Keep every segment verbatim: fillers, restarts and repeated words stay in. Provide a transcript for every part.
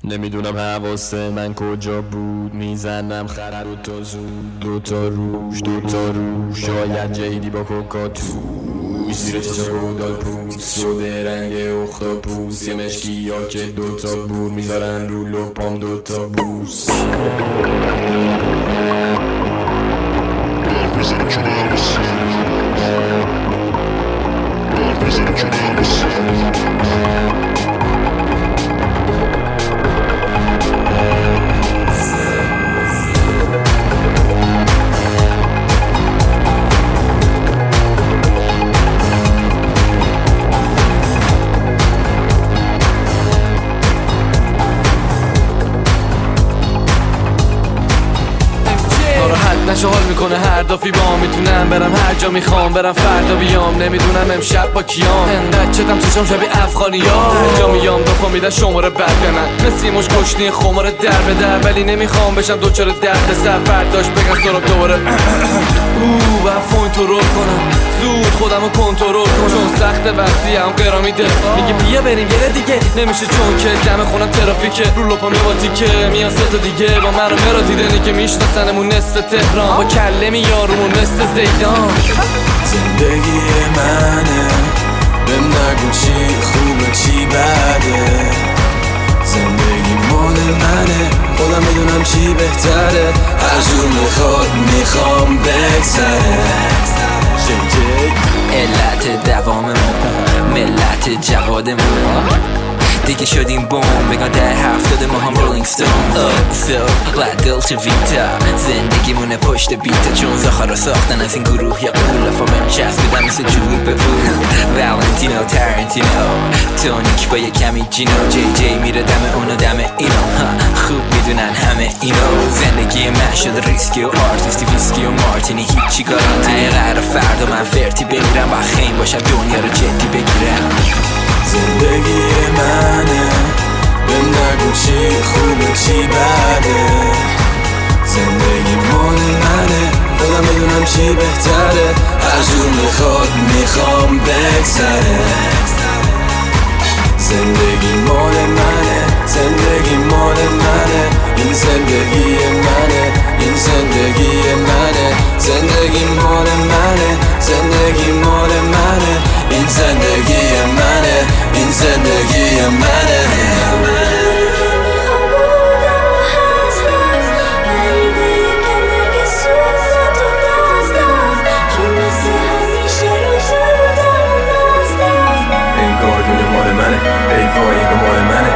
نمیدونم حواس من کجا بود، میزنم خرد و تا زود دوتا روش دوتا روش شاید جیدی با کوکاتوش زیر چشم گودال پوست شده رنگ اختاپوس یه مشکی ها که دوتا بور میذارن رو لپام دوتا بوس نشه حال میکنه هر دافی با میتونم برم هر جا میخوام برم فردا بیام نمیدونم امشب با کیام انقدر چتم چشم شبیه افغانی ها هر جا میام دفا میدن شماره برگ من مثل مش کشنی خمار در به در ولی نمیخوام بشم دوچار درد سر فرداش بگن سراب دوباره اوه و فون تو رو کنم زود خودم رو کنترل کنم چون سخت وقتی هم قرار میده میگه بیا بریم یه دیگه نمیشه چون که دم خونم ترافیکه رو لپام یه با تیکه میان سه تا دیگه با من رو مرا دیدنی که میشناسنمون نصف تهران با کله میارمون مثل زیدان زندگی منه بهم نگو چی خوبه چی بده زندگی مال منه خودم میدونم چی بهتره هر جور میخواد میخوام بگذره علت دواممون ملت جوادمون دیگه شدیم بوم بگن در هفتاده ما هم رولینگ ستون فیل و دلچه ویتا زندگیمونه پشت بیتا چون زخارا ساختن از این گروه یا قول فامن چسبیدن مثل جوی به پول والنتینو ترنتینو تونیک با یه کمی جینو جی جی میره دم اونو دم اینو خوب میدونن همه اینو زندگی من شد ریسکی و آرتیستی ویسکی و مارتینی هیچی گارانتی نه قرار فردا من فرتی بگیرم و خیم باشم دنیا رو جدی بگیرم زندگی منه بهم نگو چی خوبه چی بده زندگی مال منه خودم میدونم چی بهتره هر جور میخواد میخوام بگذره زندگی مال منه زندگی مال منه این زندگی منه این زندگی منه زندگی مال منه زندگی مال منه این زندگی منه این زندگی منه انگار دنیا مال منه ای وای اینگاه مال منه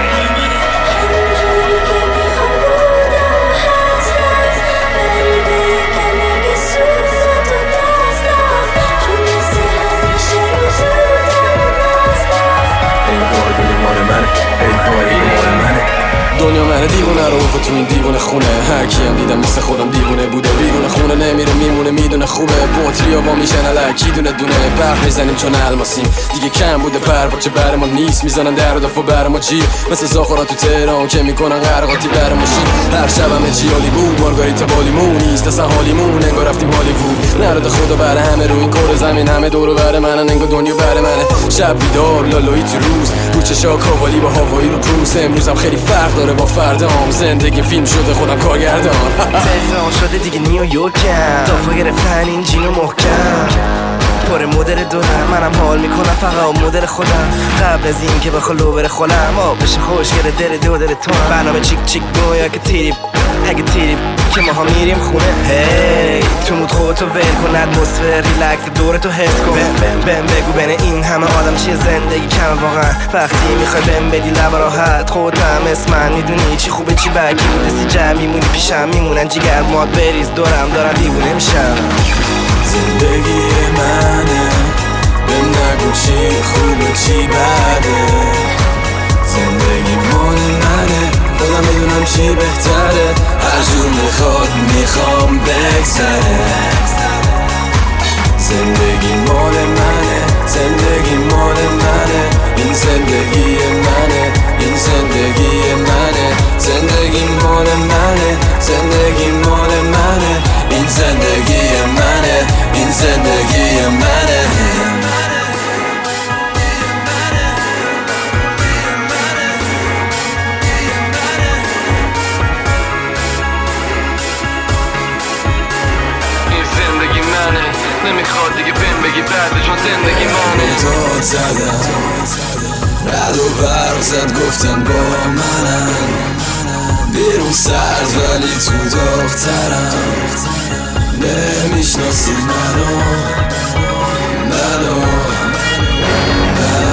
دنیا منه دیوونه رو و تو این دیوونه خونه هر کیم دیدم مثل خودم دیوونه بوده بیرون خونه نمیره میمونه میدونه خوبه بطریا با میشن الکی دونه دونه برق میزنیم چون الماسیم دیگه کم بوده پرواچه بر ما نیست میزنن در و دفع بر ما جیر مثل زاخورا تو تهران که میکنن غرقاتی بر ما شیر هر شب همه چی عالی بود مارگاریتا بالیمون نیست اصلا حالیمون انگار رفتیم هالیوود نرده خدا بر همه رو این کره زمین همه دورو بر منن انگار دنیا بر منه شب بیدار لالایی تو روز رو چشا کاوالی با هوایی رو کروز امروزم خیلی فرق داره با فردام زندگی فیلم شده خودم کارگردان تهران شده دیگه نیویورکم دافا گرفتن این جینو محکم پر مدل دورم منم حال میکنم فقط مدل خودم قبل از این که بخوا لو بره خولم آب بشه خوشگره دل دو دل تو برنامه چیک چیک گویا که تیری اگه تیری که ما ها میریم خونه هی تو مود خودتو ول کن اتمسفر ریلکس دورتو حس کن بهم بهم بگو بین این همه آدم چیه زندگی کمه واقعا وقتی میخوای بهم بدی لب راحت خودم اسم من میدونی چی خوبه چی بد دستی جمع میمونی پیشم میمونن جیگر ماد بریز دورم دارم دیوونه میشم زندگی منه بهم نگو چی خوبه چی بده زندگی مال منه خودم میدونم چی بهتره هر جور میخواد میخوام بگذره زندگی مال منه زندگی مال منه این زندگی منه این زندگی منه زندگی مال منه زندگی مال منه این زندگی منه این زندگی منه نمیخواد دیگه بهم بگی بعد چون زندگی ما داد زدم رد و برق زد گفتن با منم بیرون سرد ولی تو داغ‌ترم نمیشناسی منو منو منو